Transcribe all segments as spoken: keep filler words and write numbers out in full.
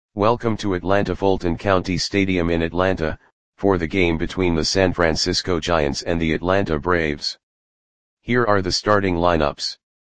Welcome to Atlanta Fulton County Stadium in Atlanta, for the game between the San Francisco Giants and the Atlanta Braves. Here are the starting lineups.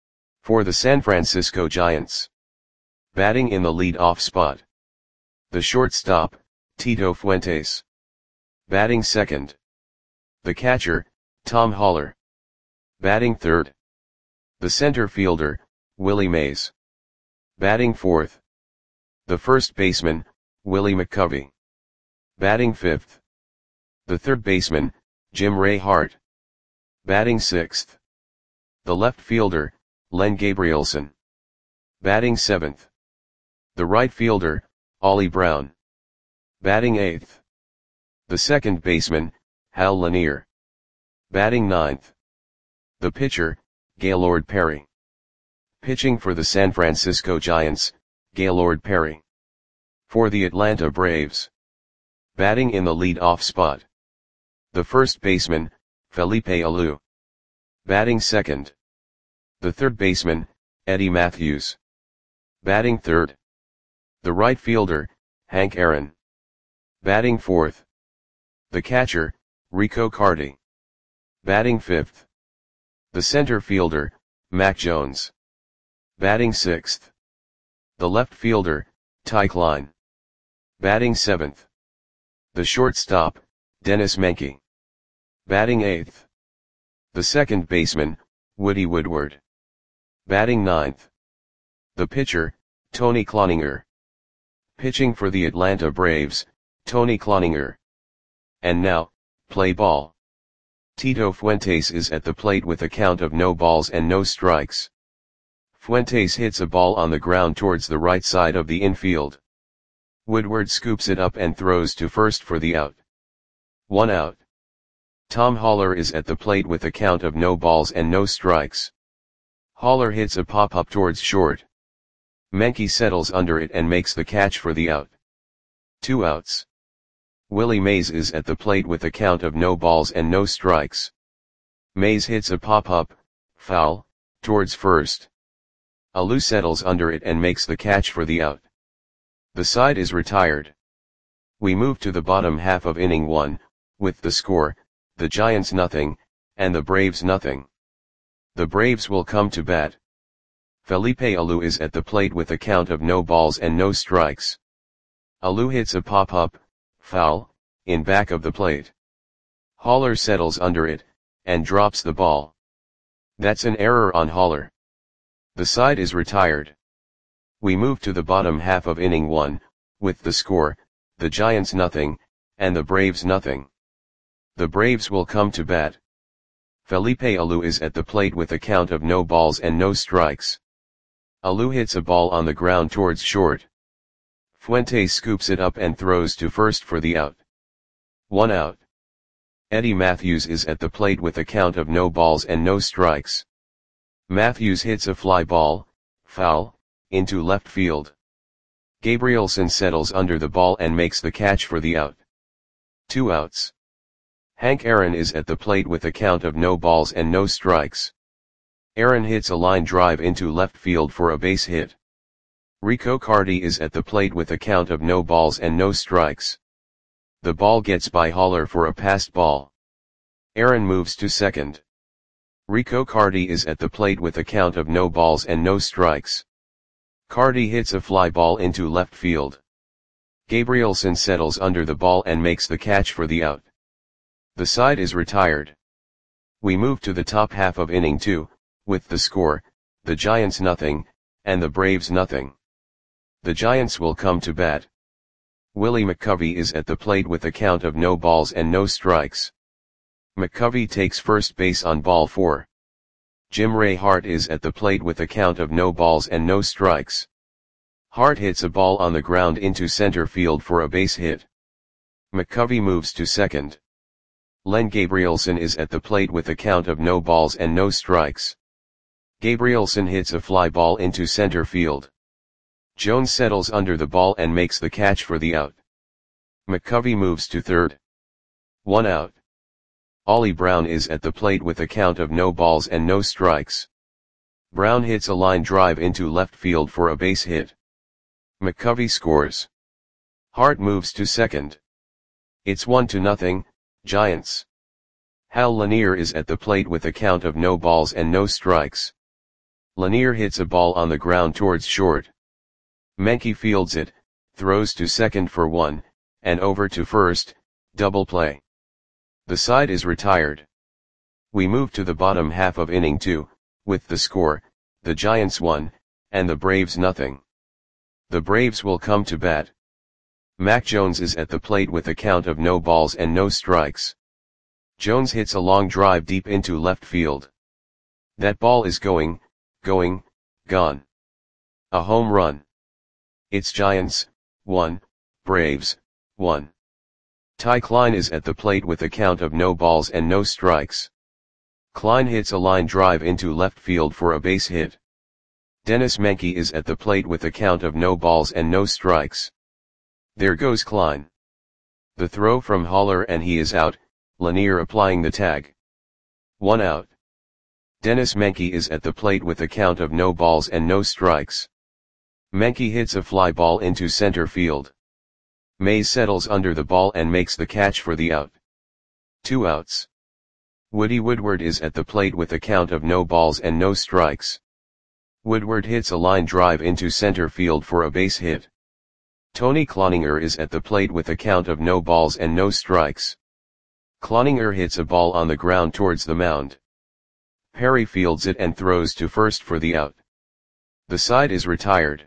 For the San Francisco Giants. Batting in the lead-off spot. The shortstop, Tito Fuentes. Batting second. The catcher, Tom Haller. Batting third. The center fielder, Willie Mays. Batting fourth. The first baseman, Willie McCovey. Batting fifth. The third baseman, Jim Ray Hart. Batting sixth. The left fielder, Len Gabrielson. Batting seventh. The right fielder, Ollie Brown. Batting eighth. The second baseman, Hal Lanier. Batting ninth. The pitcher, Gaylord Perry. Pitching for the San Francisco Giants, Gaylord Perry. For the Atlanta Braves. Batting in the lead-off spot. The first baseman, Felipe Alou. Batting second. The third baseman, Eddie Matthews. Batting third. The right fielder, Hank Aaron. Batting fourth. The catcher, Rico Carty. Batting fifth. The center fielder, Mac Jones. Batting sixth. The left fielder, Ty Klein. Batting seventh. The shortstop, Dennis Menke. Batting eighth. The second baseman, Woody Woodward. Batting ninth. The pitcher, Tony Cloninger. Pitching for the Atlanta Braves, Tony Cloninger. And now, play ball. Tito Fuentes is at the plate with a count of no balls and no strikes. Fuentes hits a ball on the ground towards the right side of the infield. Woodward scoops it up and throws to first for the out. One out. Tom Haller is at the plate with a count of no balls and no strikes. Haller hits a pop-up towards short. Menke settles under it and makes the catch for the out. Two outs. Willie Mays is at the plate with a count of no balls and no strikes. Mays hits a pop-up, foul, towards first. Alou settles under it and makes the catch for the out. The side is retired. We move to the bottom half of inning one, with the score, the Giants nothing, and the Braves nothing. The Braves will come to bat. Felipe Alou is at the plate with a count of no balls and no strikes. Alou hits a pop-up, foul, in back of the plate. Haller settles under it, and drops the ball. That's an error on Haller. The side is retired. We move to the bottom half of inning one, with the score, the Giants nothing, and the Braves nothing. The Braves will come to bat. Felipe Alou is at the plate with a count of no balls and no strikes. Alou hits a ball on the ground towards short. Fuentes scoops it up and throws to first for the out. One out. Eddie Matthews is at the plate with a count of no balls and no strikes. Matthews hits a fly ball, foul, into left field. Gabrielson settles under the ball and makes the catch for the out. Two outs. Hank Aaron is at the plate with a count of no balls and no strikes. Aaron hits a line drive into left field for a base hit. Rico Carty is at the plate with a count of no balls and no strikes. The ball gets by Haller for a passed ball. Aaron moves to second. Rico Carty is at the plate with a count of no balls and no strikes. Carty hits a fly ball into left field. Gabrielson settles under the ball and makes the catch for the out. The side is retired. We move to the top half of inning two, with the score, the Giants nothing, and the Braves nothing. The Giants will come to bat. Willie McCovey is at the plate with a count of no balls and no strikes. McCovey takes first base on ball four. Jim Ray Hart is at the plate with a count of no balls and no strikes. Hart hits a ball on the ground into center field for a base hit. McCovey moves to second. Len Gabrielson is at the plate with a count of no balls and no strikes. Gabrielson hits a fly ball into center field. Jones settles under the ball and makes the catch for the out. McCovey moves to third. One out. Ollie Brown is at the plate with a count of no balls and no strikes. Brown hits a line drive into left field for a base hit. McCovey scores. Hart moves to second. It's one to nothing, Giants. Hal Lanier is at the plate with a count of no balls and no strikes. Lanier hits a ball on the ground towards short. Menke fields it, throws to second for one, and over to first, double play. The side is retired. We move to the bottom half of inning two, with the score, the Giants one, and the Braves nothing. The Braves will come to bat. Mac Jones is at the plate with a count of no balls and no strikes. Jones hits a long drive deep into left field. That ball is going, going, gone. A home run. It's Giants, one, Braves, one. Ty Klein is at the plate with a count of no balls and no strikes. Klein hits a line drive into left field for a base hit. Dennis Menke is at the plate with a count of no balls and no strikes. There goes Klein. The throw from Haller and he is out, Lanier applying the tag. One out. Dennis Menke is at the plate with a count of no balls and no strikes. Menke hits a fly ball into center field. Mays settles under the ball and makes the catch for the out. Two outs. Woody Woodward is at the plate with a count of no balls and no strikes. Woodward hits a line drive into center field for a base hit. Tony Cloninger is at the plate with a count of no balls and no strikes. Cloninger hits a ball on the ground towards the mound. Perry fields it and throws to first for the out. The side is retired.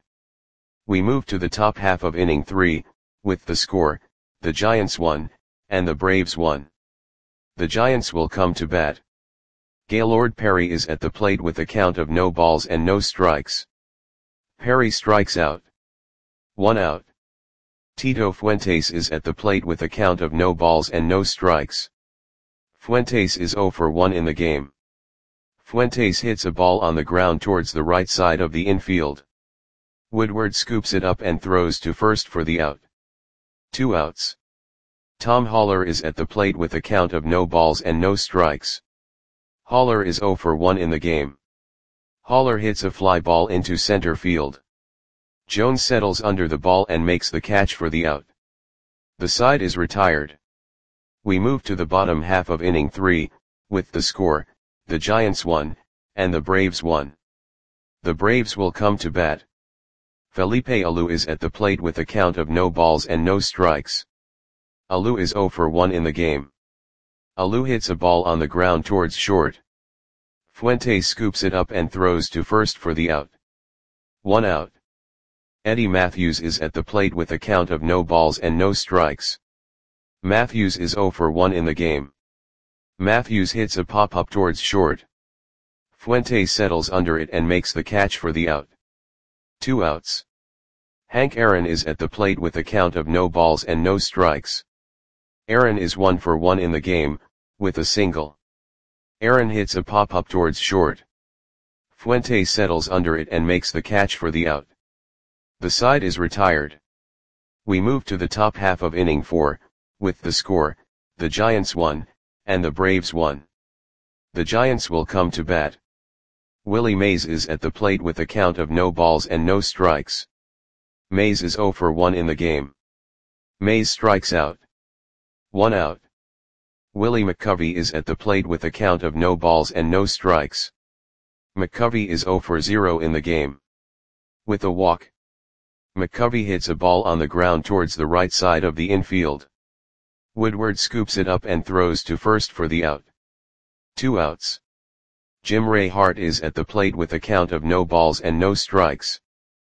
We move to the top half of inning three, with the score, the Giants one, and the Braves one. The Giants will come to bat. Gaylord Perry is at the plate with a count of no balls and no strikes. Perry strikes out. One out. Tito Fuentes is at the plate with a count of no balls and no strikes. Fuentes is zero for one in the game. Fuentes hits a ball on the ground towards the right side of the infield. Woodward scoops it up and throws to first for the out. Two outs. Tom Haller is at the plate with a count of no balls and no strikes. Haller is zero for one in the game. Haller hits a fly ball into center field. Jones settles under the ball and makes the catch for the out. The side is retired. We move to the bottom half of inning three, with the score, the Giants one, and the Braves one. The Braves will come to bat. Felipe Alou is at the plate with a count of no balls and no strikes. Alou is zero for one in the game. Alou hits a ball on the ground towards short. Fuentes scoops it up and throws to first for the out. One out. Eddie Matthews is at the plate with a count of no balls and no strikes. Matthews is zero for one in the game. Matthews hits a pop-up towards short. Fuentes settles under it and makes the catch for the out. Two outs. Hank Aaron is at the plate with a count of no balls and no strikes. Aaron is one for one in the game, with a single. Aaron hits a pop-up towards short. Fuentes settles under it and makes the catch for the out. The side is retired. We move to the top half of inning four, with the score, the Giants one, and the Braves one. The Giants will come to bat. Willie Mays is at the plate with a count of no balls and no strikes. Mays is zero for one in the game. Mays strikes out. One out. Willie McCovey is at the plate with a count of no balls and no strikes. McCovey is zero for zero in the game. With a walk. McCovey hits a ball on the ground towards the right side of the infield. Woodward scoops it up and throws to first for the out. Two outs. Jim Ray Hart is at the plate with a count of no balls and no strikes.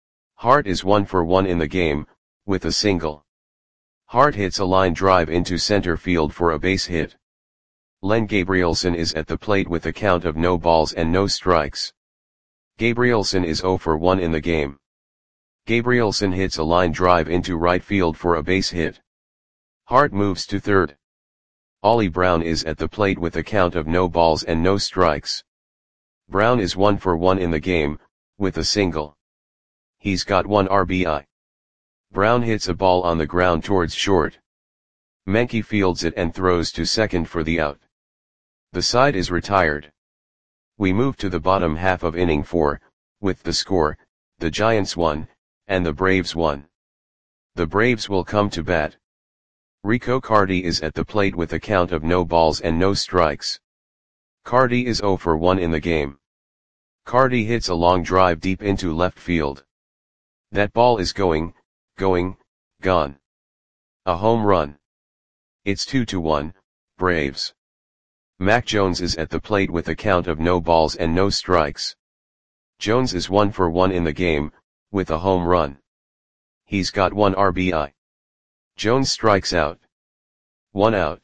Hart is one for one in the game, with a single. Hart hits a line drive into center field for a base hit. Len Gabrielson is at the plate with a count of no balls and no strikes. Gabrielson is zero for one in the game. Gabrielson hits a line drive into right field for a base hit. Hart moves to third. Ollie Brown is at the plate with a count of no balls and no strikes. Brown is one for one in the game, with a single. He's got one R B I. Brown hits a ball on the ground towards short. Menke fields it and throws to second for the out. The side is retired. We move to the bottom half of inning four, with the score, the Giants one, and the Braves one. The Braves will come to bat. Rico Carty is at the plate with a count of no balls and no strikes. Carty is zero for one in the game. Carty hits a long drive deep into left field. That ball is going, going, gone. A home run. It's two to one, Braves. Mac Jones is at the plate with a count of no balls and no strikes. Jones is one for one in the game, with a home run. He's got one R B I. Jones strikes out. One out.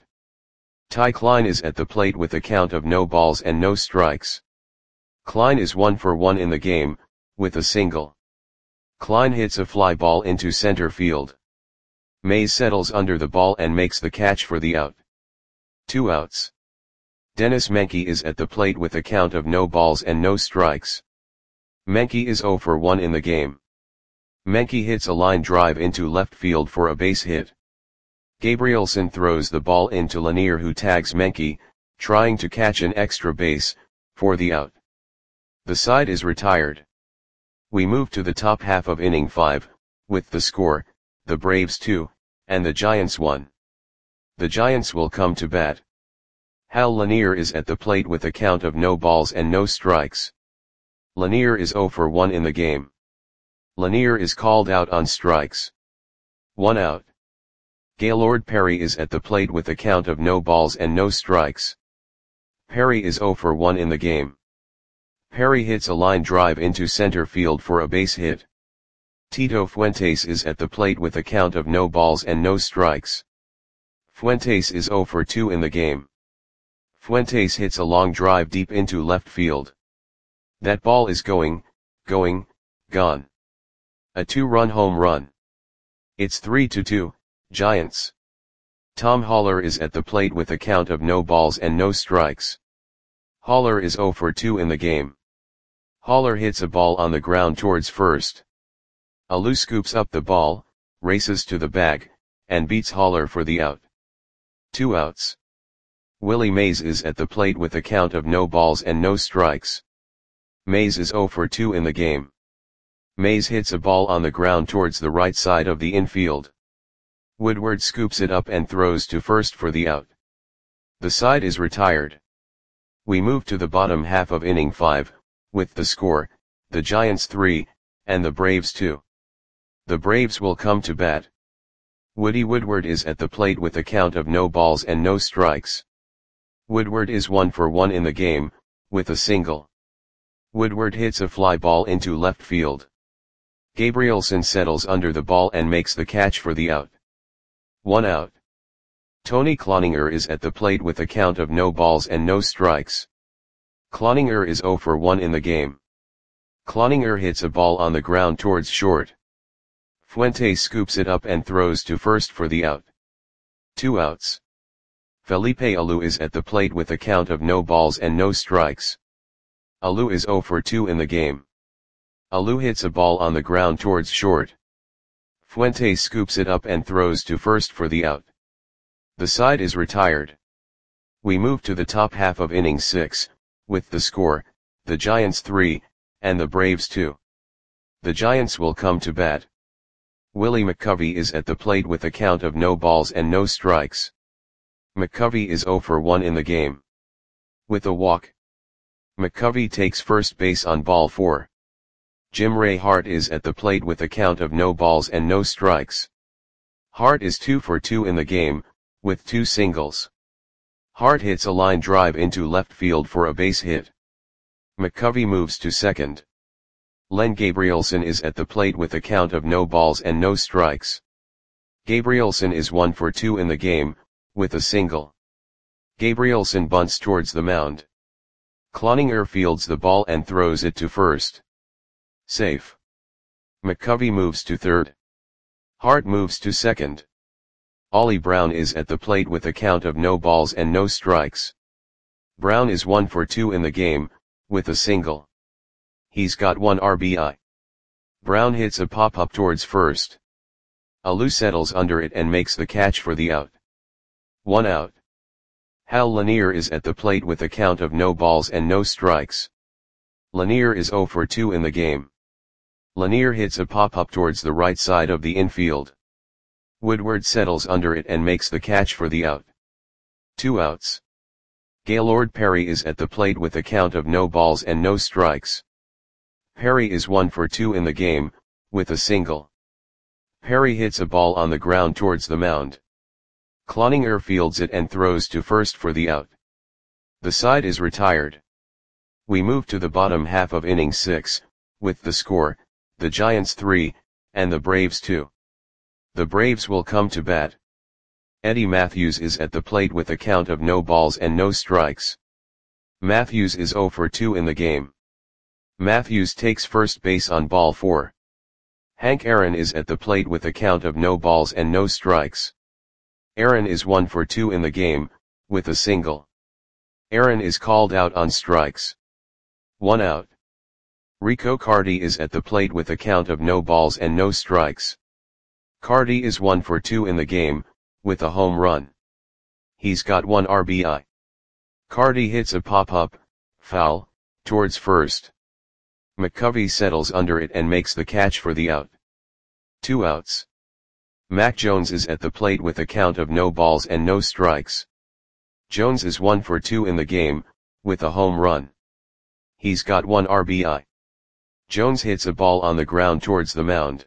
Ty Klein is at the plate with a count of no balls and no strikes. Klein is one for one in the game, with a single. Klein hits a fly ball into center field. Mays settles under the ball and makes the catch for the out. Two outs. Dennis Menke is at the plate with a count of no balls and no strikes. Menke is zero for one in the game. Menke hits a line drive into left field for a base hit. Gabrielson throws the ball into Lanier, who tags Menke, trying to catch an extra base, for the out. The side is retired. We move to the top half of inning five, with the score, the Braves two, and the Giants one. The Giants will come to bat. Hal Lanier is at the plate with a count of no balls and no strikes. Lanier is zero for one in the game. Lanier is called out on strikes. One out. Gaylord Perry is at the plate with a count of no balls and no strikes. Perry is zero for one in the game. Perry hits a line drive into center field for a base hit. Tito Fuentes is at the plate with a count of no balls and no strikes. Fuentes is zero for two in the game. Fuentes hits a long drive deep into left field. That ball is going, going, gone. A two-run home run. It's three to two, Giants. Tom Haller is at the plate with a count of no balls and no strikes. Haller is zero for two in the game. Haller hits a ball on the ground towards first. Alou scoops up the ball, races to the bag, and beats Haller for the out. Two outs. Willie Mays is at the plate with a count of no balls and no strikes. Mays is zero for two in the game. Mays hits a ball on the ground towards the right side of the infield. Woodward scoops it up and throws to first for the out. The side is retired. We move to the bottom half of inning five, with the score, the Giants three, and the Braves two. The Braves will come to bat. Woody Woodward is at the plate with a count of no balls and no strikes. Woodward is one for one in the game, with a single. Woodward hits a fly ball into left field. Gabrielson settles under the ball and makes the catch for the out. One out. Tony Cloninger is at the plate with a count of no balls and no strikes. Cloninger is zero for one in the game. Cloninger hits a ball on the ground towards short. Fuentes scoops it up and throws to first for the out. Two outs. Felipe Alou is at the plate with a count of no balls and no strikes. Alou is zero for two in the game. Alou hits a ball on the ground towards short. Fuentes scoops it up and throws to first for the out. The side is retired. We move to the top half of inning six, with the score, the Giants three, and the Braves two. The Giants will come to bat. Willie McCovey is at the plate with a count of no balls and no strikes. McCovey is zero for one in the game. With a walk. McCovey takes first base on ball four. Jim Ray Hart is at the plate with a count of no balls and no strikes. Hart is two for two in the game, with two singles. Hart hits a line drive into left field for a base hit. McCovey moves to second. Len Gabrielson is at the plate with a count of no balls and no strikes. Gabrielson is one for two in the game, with a single. Gabrielson bunts towards the mound. Cloninger fields the ball and throws it to first. Safe. McCovey moves to third. Hart moves to second. Ollie Brown is at the plate with a count of no balls and no strikes. Brown is one for two in the game, with a single. He's got one R B I. Brown hits a pop-up towards first. Alou settles under it and makes the catch for the out. One out. Hal Lanier is at the plate with a count of no balls and no strikes. Lanier is zero for two in the game. Lanier hits a pop-up towards the right side of the infield. Woodward settles under it and makes the catch for the out. Two outs. Gaylord Perry is at the plate with a count of no balls and no strikes. Perry is one for two in the game, with a single. Perry hits a ball on the ground towards the mound. Cloninger fields it and throws to first for the out. The side is retired. We move to the bottom half of inning six, with the score, the Giants three, and the Braves two. The Braves will come to bat. Eddie Matthews is at the plate with a count of no balls and no strikes. Matthews is oh for two in the game. Matthews takes first base on ball four. Hank Aaron is at the plate with a count of no balls and no strikes. Aaron is one for two in the game, with a single. Aaron is called out on strikes. One out. Rico Carty is at the plate with a count of no balls and no strikes. Carty is one for two in the game, with a home run. He's got one R B I. Carty hits a pop-up, foul, towards first. McCovey settles under it and makes the catch for the out. Two outs. Mac Jones is at the plate with a count of no balls and no strikes. Jones is one for two in the game, with a home run. He's got one R B I. Jones hits a ball on the ground towards the mound.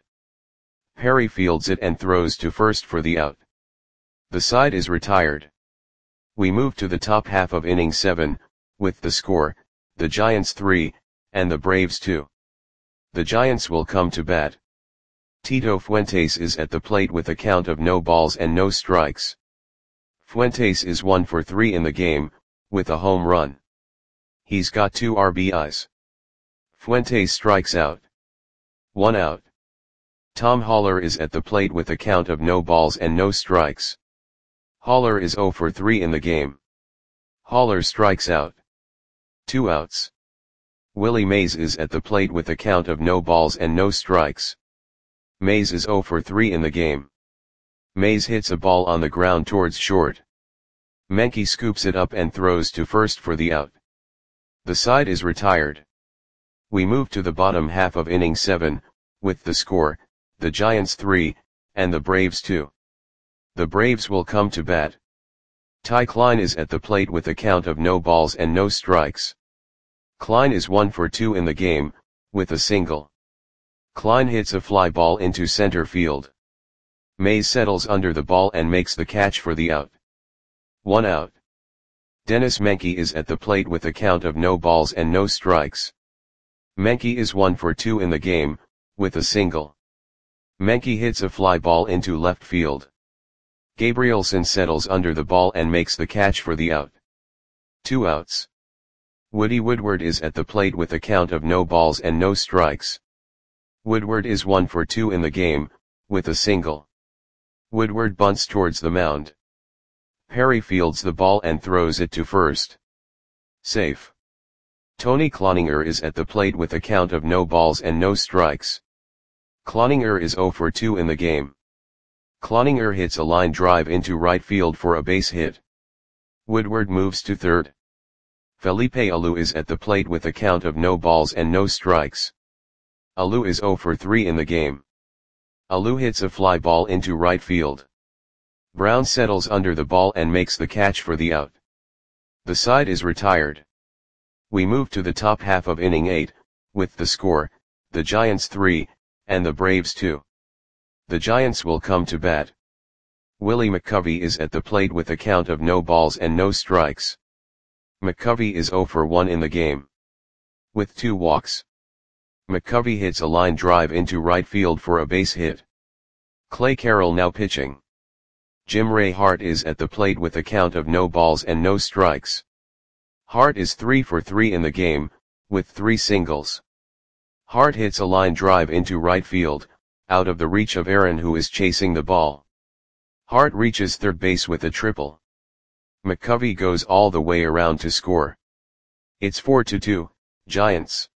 Perry fields it and throws to first for the out. The side is retired. We move to the top half of inning seven, with the score, the Giants three, and the Braves two. The Giants will come to bat. Tito Fuentes is at the plate with a count of no balls and no strikes. Fuentes is one for three in the game, with a home run. He's got two R B Is. Fuentes strikes out. One out. Tom Haller is at the plate with a count of no balls and no strikes. Haller is oh for three in the game. Haller strikes out. Two outs. Willie Mays is at the plate with a count of no balls and no strikes. Mays is oh for three in the game. Mays hits a ball on the ground towards short. Menke scoops it up and throws to first for the out. The side is retired. We move to the bottom half of inning seven, with the score, the Giants three, and the Braves two. The Braves will come to bat. Ty Klein is at the plate with a count of no balls and no strikes. Klein is one for two in the game, with a single. Klein hits a fly ball into center field. Mays settles under the ball and makes the catch for the out. One out. Dennis Menke is at the plate with a count of no balls and no strikes. Menke is one for two in the game, with a single. Menke hits a fly ball into left field. Gabrielson settles under the ball and makes the catch for the out. Two outs. Woody Woodward is at the plate with a count of no balls and no strikes. Woodward is one for two in the game, with a single. Woodward bunts towards the mound. Perry fields the ball and throws it to first. Safe. Tony Cloninger is at the plate with a count of no balls and no strikes. Cloninger is oh for two in the game. Cloninger hits a line drive into right field for a base hit. Woodward moves to third. Felipe Alou is at the plate with a count of no balls and no strikes. Alou is oh for three in the game. Alou hits a fly ball into right field. Brown settles under the ball and makes the catch for the out. The side is retired. We move to the top half of inning eight, with the score, the Giants three, and the Braves two. The Giants will come to bat. Willie McCovey is at the plate with a count of no balls and no strikes. McCovey is oh for one in the game. With two walks. McCovey hits a line drive into right field for a base hit. Clay Carroll now pitching. Jim Ray Hart is at the plate with a count of no balls and no strikes. Hart is three for three in the game, with three singles. Hart hits a line drive into right field, out of the reach of Aaron who is chasing the ball. Hart reaches third base with a triple. McCovey goes all the way around to score. It's four to two, Giants.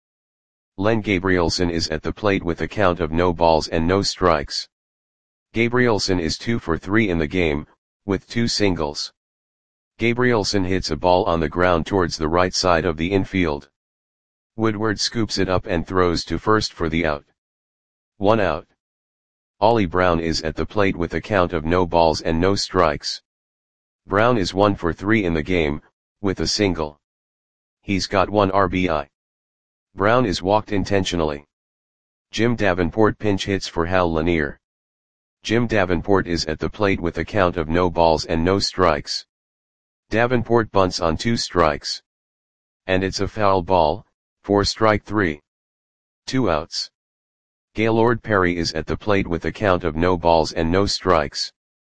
Len Gabrielson is at the plate with a count of no balls and no strikes. Gabrielson is two for three in the game, with two singles. Gabrielson hits a ball on the ground towards the right side of the infield. Woodward scoops it up and throws to first for the out. One out. Ollie Brown is at the plate with a count of no balls and no strikes. Brown is one for three in the game, with a single. He's got one R B I. Brown is walked intentionally. Jim Davenport pinch hits for Hal Lanier. Jim Davenport is at the plate with a count of no balls and no strikes. Davenport bunts on two strikes. And it's a foul ball, for strike three. Two outs. Gaylord Perry is at the plate with a count of no balls and no strikes.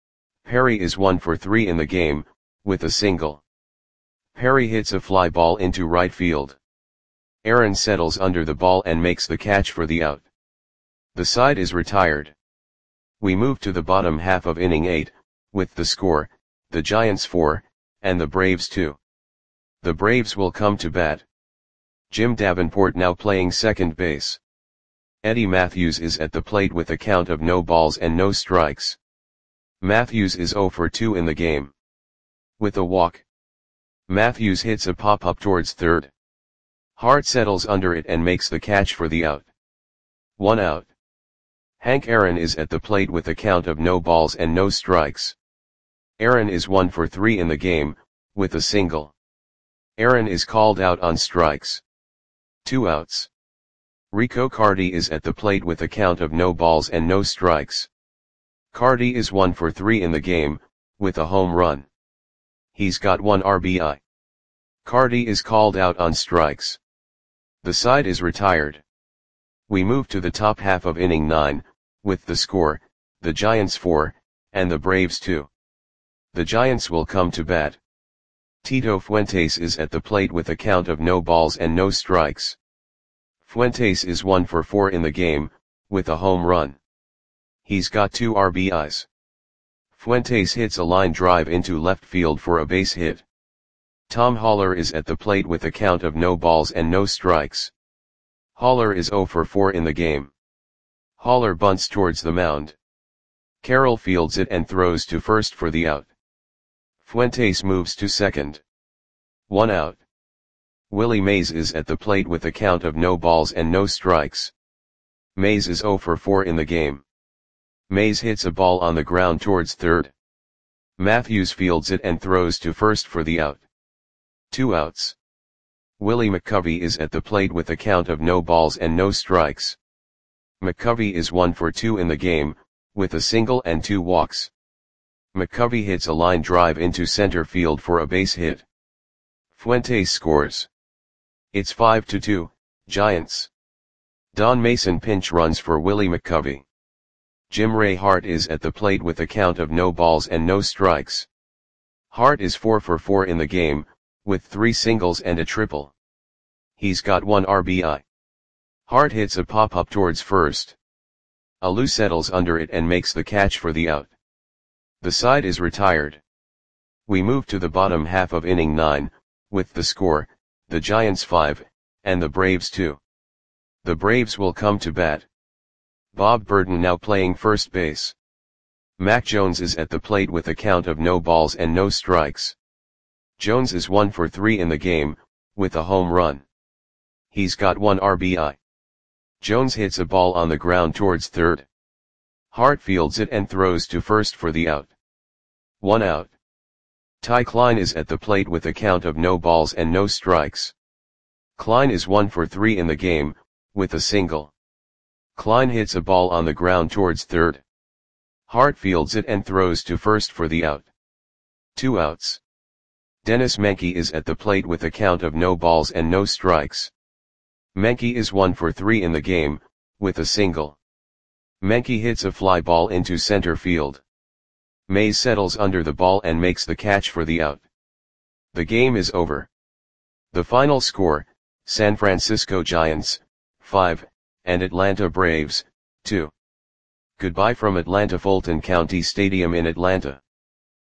Perry is one for three in the game, with a single. Perry hits a fly ball into right field. Aaron settles under the ball and makes the catch for the out. The side is retired. We move to the bottom half of inning eight, with the score, the Giants four, and the Braves two. The Braves will come to bat. Jim Davenport now playing second base. Eddie Matthews is at the plate with a count of no balls and no strikes. Matthews is zero for two in the game. With a walk. Matthews hits a pop-up towards third. Hart settles under it and makes the catch for the out. One out. Hank Aaron is at the plate with a count of no balls and no strikes. Aaron is one for three in the game, with a single. Aaron is called out on strikes. Two outs. Rico Carty is at the plate with a count of no balls and no strikes. Carty is one for three in the game, with a home run. He's got one R B I. Carty is called out on strikes. The side is retired. We move to the top half of inning nine, with the score, the Giants four, and the Braves two. The Giants will come to bat. Tito Fuentes is at the plate with a count of no balls and no strikes. Fuentes is one for four in the game, with a home run. He's got two R B Is. Fuentes hits a line drive into left field for a base hit. Tom Haller is at the plate with a count of no balls and no strikes. Haller is zero for four in the game. Haller bunts towards the mound. Carroll fields it and throws to first for the out. Fuentes moves to second. One out. Willie Mays is at the plate with a count of no balls and no strikes. Mays is zero for four in the game. Mays hits a ball on the ground towards third. Matthews fields it and throws to first for the out. Two outs. Willie McCovey is at the plate with a count of no balls and no strikes. McCovey is one for two in the game, with a single and two walks. McCovey hits a line drive into center field for a base hit. Fuentes scores. It's five to two, Giants. Don Mason pinch runs for Willie McCovey. Jim Ray Hart is at the plate with a count of no balls and no strikes. Hart is four for four in the game, with three singles and a triple. He's got one R B I. Hart hits a pop-up towards first. Alou settles under it and makes the catch for the out. The side is retired. We move to the bottom half of inning nine, with the score, the Giants five, and the Braves two. The Braves will come to bat. Bob Burton now playing first base. Mac Jones is at the plate with a count of no balls and no strikes. Jones is one for three in the game, with a home run. He's got one R B I. Jones hits a ball on the ground towards third. Hart fields it and throws to first for the out. One out. Ty Klein is at the plate with a count of no balls and no strikes. Klein is one for three in the game, with a single. Klein hits a ball on the ground towards third. Hart fields it and throws to first for the out. Two outs. Dennis Menke is at the plate with a count of no balls and no strikes. Menke is one for three in the game, with a single. Menke hits a fly ball into center field. Mays settles under the ball and makes the catch for the out. The game is over. The final score, San Francisco Giants, five, and Atlanta Braves, two. Goodbye from Atlanta Fulton County Stadium in Atlanta.